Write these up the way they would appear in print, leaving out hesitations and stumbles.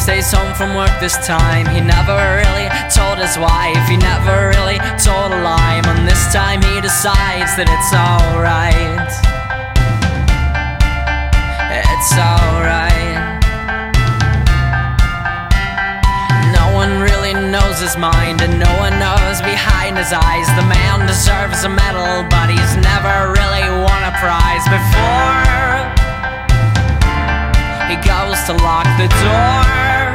stays home from work this time. He never really told his wife, he never really told a lie. And this time he decides that it's alright. It's alright. No one really knows his mind, and no one knows behind his eyes. The man deserves a medal, but he's never really won a prize before he goes to lock the door.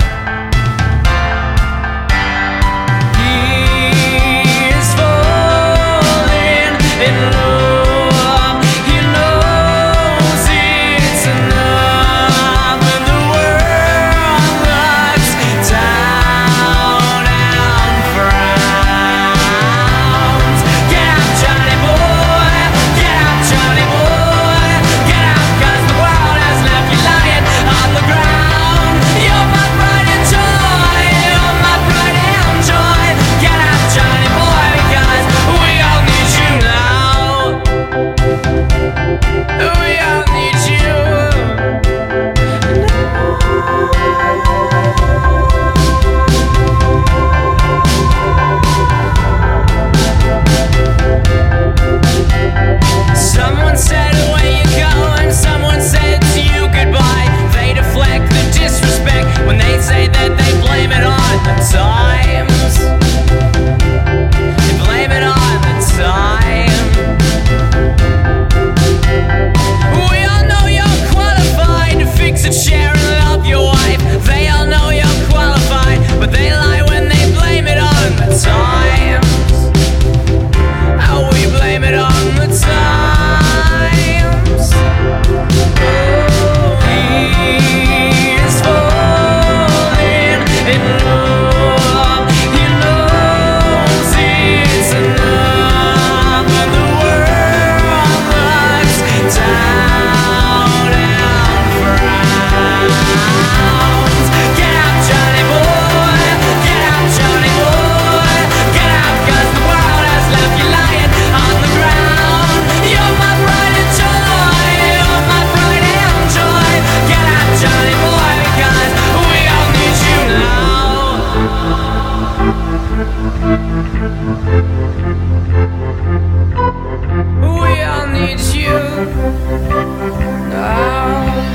He's falling in love. He knows it's enough, and the world looks down and frowns. Get out, Johnny boy. Get out, Johnny boy. Get out, 'cause the world has left you lying on the ground. You're my pride and joy. You're my pride and joy. Get out, Johnny boy, because we all need you now. We all need you now. Someone said, where you going? Someone said to you goodbye. They deflect the disrespect when they say that they blame it on the times. They blame it on the time. We all know you're qualified to fix a chair and love your wife. They all know you're qualified, but they lie when they blame it on the times. How we blame it on the times. Oh, he's falling in love. He knows it's enough, and the world looks down and frowns. Get out, Johnny boy. Get out, Johnny boy. Get out, 'cause the world has left you lying on the ground. You're my pride and joy. You're my pride and joy. Get out, Johnny boy, because we all need you now. We all need you now.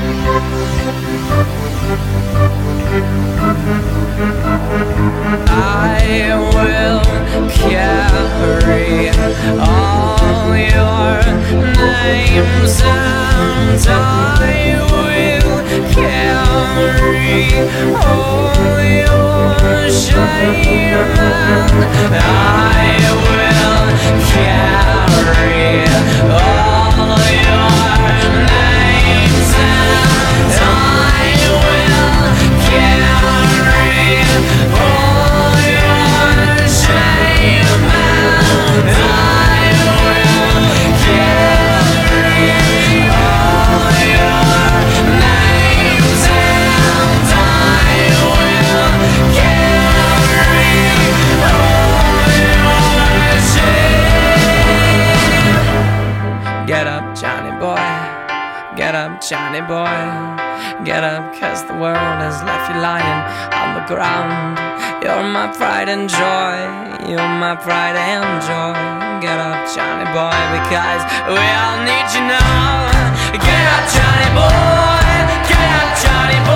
I will carry all your names, and I will carry all your shame, and I will carry all your names, and I will carry all your shame, and I will carry all your names, and I will carry all your shame. Get up, Johnny boy. Get up, Johnny boy. Get up, 'cause the world has left you lying on the ground. You're my pride and joy. You're my pride and joy. Get up, Johnny boy, because we all need you now. Get up, Johnny boy. Get up, Johnny boy.